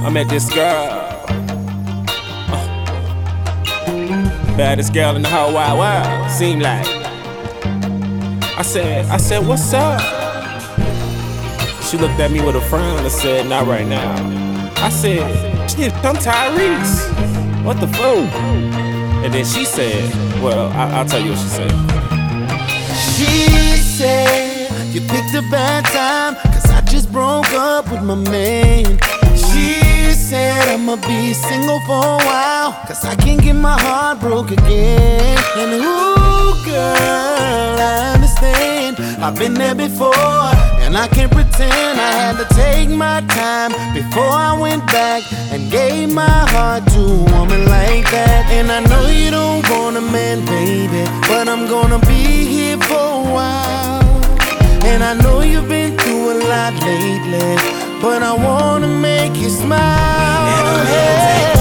I met this girl, baddest girl in the whole wide world, seem like. I said, what's up? She looked at me with a frown and said, not right now. I said, shit, I'm Tyrese. What the fuck? And then she said, well, I'll tell you what she said. She said, you picked a bad time, cause I just broke up with my man. She said, I'ma be single for a while, cause I can't get my heart broke again. And ooh, girl, I understand, I've been there before, and I can't pretend I had to take my time before I went back and gave my heart to a woman like that. And I know you don't want a man, baby, but I'm gonna be here for a while. And I know you've been through a lot lately, but I wanna make you smile. And I'm here to take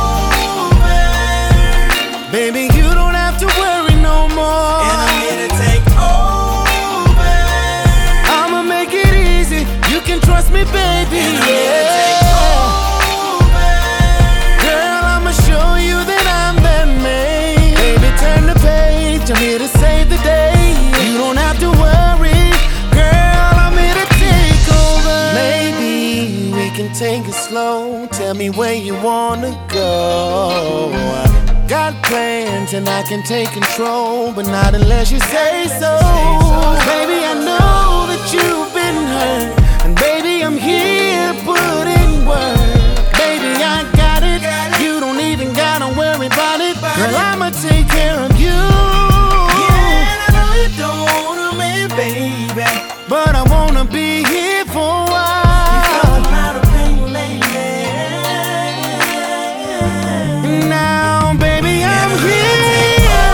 over. Baby, you don't have to worry no more. And I'm here to take over. I'ma make it easy, you can trust me, baby. And I'm here to take over. Girl, I'ma show you that I'm that man. Baby, turn the page, I'm here to save the day. You don't have to worry, girl, I'm here to take over. Maybe we can take it slow, tell me where you wanna go. Got plans and I can take control, but not unless you say so. Baby, I know that you've been hurt, and baby, I'm here to put in work. Baby, I got it, you don't even gotta worry about it. Girl, I'ma take care of you. Yeah, I know you don't want me, baby, but I wanna be here for a while. You felt a lot of pain lately. Now, baby, I'm here.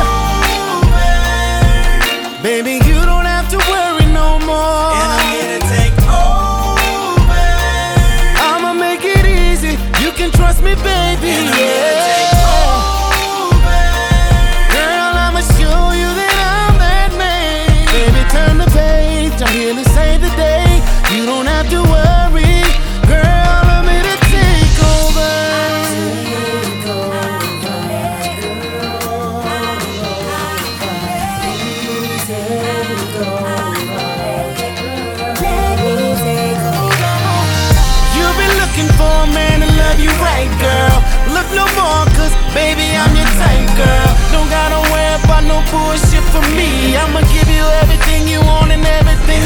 Baby, you don't have to worry no more. And I'm here to take over. I'ma make it easy, you can trust me, baby. And I'm here to take over. Girl, I'ma show you that I'm that man. Baby, turn the page, I'm here to save the day. You don't have to worry, girl, I'm here to take over. You've been looking for a man to love you right, girl. Look no more, cause baby, I'm your type, girl. Don't gotta worry about no bullshit for me. I'ma give you everything you want and everything